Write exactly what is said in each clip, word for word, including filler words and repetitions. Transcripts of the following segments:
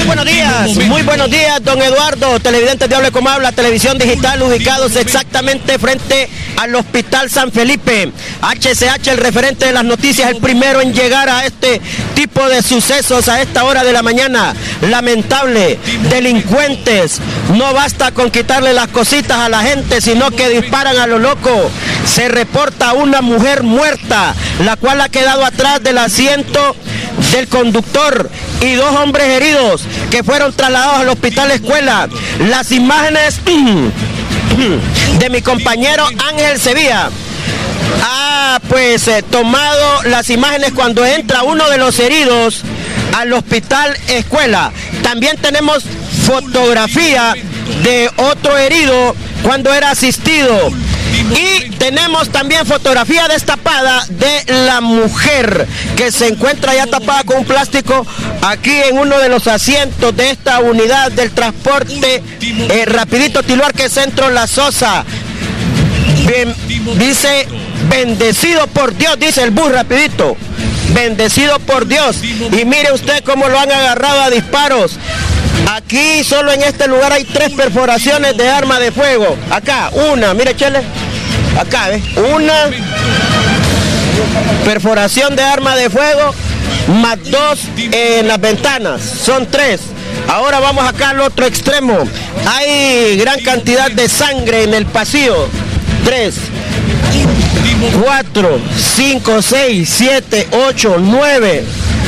buenos días, muy buenos días, don Eduardo, televidentes de Hable Como Habla, televisión digital, ubicados exactamente frente al Hospital San Felipe. H C H, el referente de las noticias, el primero en llegar a este tipo de sucesos a esta hora de la mañana. Lamentable, delincuentes, no basta con quitarle las cositas a la gente, sino que disparan a lo loco. Se reporta una mujer muerta, la cual ha quedado atrás del asiento del conductor, y dos hombres heridos que fueron trasladados al hospital escuela. Las imágenes de mi compañero Ángel Sevilla ha pues eh, tomado las imágenes cuando entra uno de los heridos al hospital escuela. También tenemos fotografía de otro herido cuando era asistido. Y tenemos también fotografía destapada de la mujer que se encuentra ya tapada con un plástico aquí en uno de los asientos de esta unidad del transporte eh, rapidito Tiluarque Centro La Sosa. Bien, dice, bendecido por Dios, dice el bus rapidito, bendecido por Dios. Y mire usted cómo lo han agarrado a disparos. Aquí solo en este lugar hay tres perforaciones de arma de fuego. Acá, una, mire chele, acá, ¿ves? Una perforación de arma de fuego, más dos en las ventanas, son tres. Ahora vamos acá al otro extremo. Hay gran cantidad de sangre en el pasillo. Tres, cuatro, cinco, seis, siete, ocho, nueve.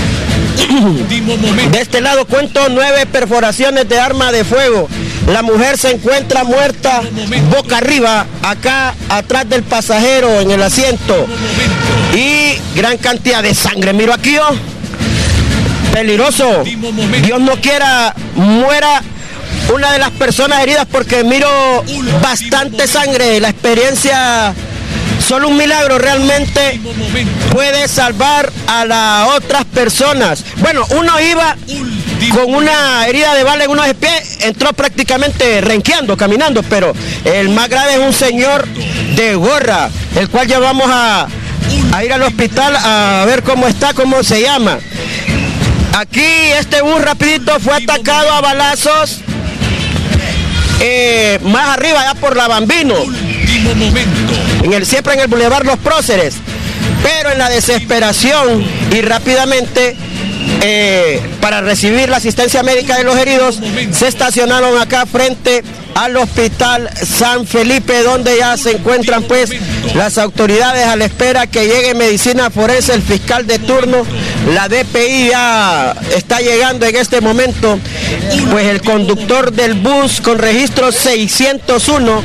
De este lado cuento nueve perforaciones de arma de fuego. La mujer se encuentra muerta boca arriba, acá atrás del pasajero en el asiento. Y gran cantidad de sangre. Miro aquí yo. Peligroso. Dios no quiera muera una de las personas heridas, porque miro bastante sangre. La experiencia, solo un milagro realmente puede salvar a las otras personas. Bueno, uno iba con una herida de bala en uno de pie, entró prácticamente renqueando, caminando, pero el más grave es un señor de gorra, el cual ya vamos a, a ir al hospital a ver cómo está, cómo se llama. Aquí este bus rapidito fue atacado a balazos eh, más arriba, ya por la Bambino, en el, siempre en el Boulevard Los Próceres, pero en la desesperación y rápidamente eh, para recibir la asistencia médica de los heridos se estacionaron acá frente al Hospital San Felipe, donde ya se encuentran pues las autoridades a la espera que llegue medicina forense, el fiscal de turno. La D P I ya está llegando en este momento. Pues el conductor del bus con registro seiscientos uno,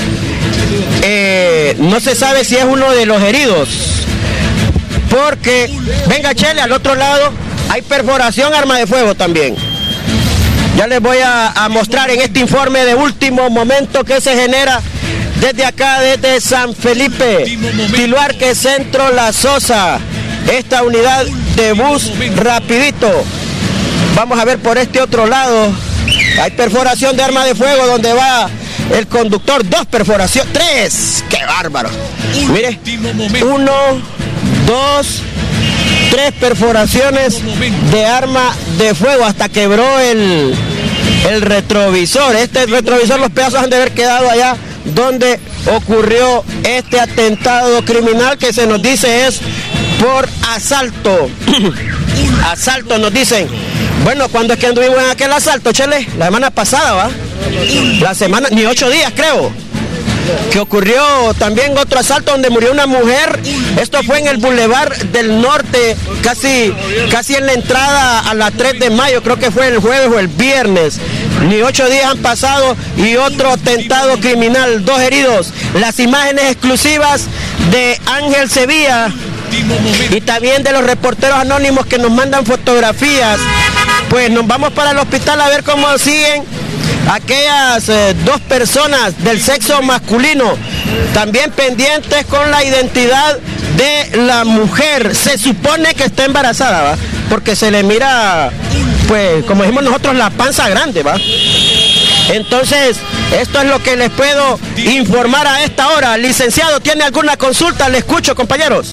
eh, no se sabe si es uno de los heridos, porque, venga chele, al otro lado hay perforación, arma de fuego también. Ya les voy a, a mostrar en este informe de último momento que se genera desde acá, desde San Felipe, Tiluarque Centro La Sosa, esta unidad de bus rapidito. Vamos a ver por este otro lado, hay perforación de arma de fuego donde va el conductor, dos perforaciones, tres, qué bárbaro. Mire, uno, dos, tres perforaciones de arma de fuego, hasta quebró el, el retrovisor. Este retrovisor, los pedazos han de haber quedado allá donde ocurrió este atentado criminal, que se nos dice es por asalto. Asalto nos dicen. Bueno, ¿cuándo es que anduvimos en aquel asalto, chele? La semana pasada, ¿va? La semana, ni ocho días creo, que ocurrió también otro asalto donde murió una mujer. Esto fue en el Boulevard del Norte, casi, casi en la entrada a la tres de mayo, creo que fue el jueves o el viernes. Ni ocho días han pasado y otro atentado criminal, dos heridos. Las imágenes exclusivas de Ángel Sevilla y también de los reporteros anónimos que nos mandan fotografías. Pues nos vamos para el hospital a ver cómo siguen aquellas eh, dos personas del sexo masculino, también pendientes con la identidad de la mujer. Se supone que está embarazada, ¿va? Porque se le mira, pues, como decimos nosotros, la panza grande, ¿va? Entonces, esto es lo que les puedo informar a esta hora. Licenciado, ¿tiene alguna consulta? Le escucho, compañeros.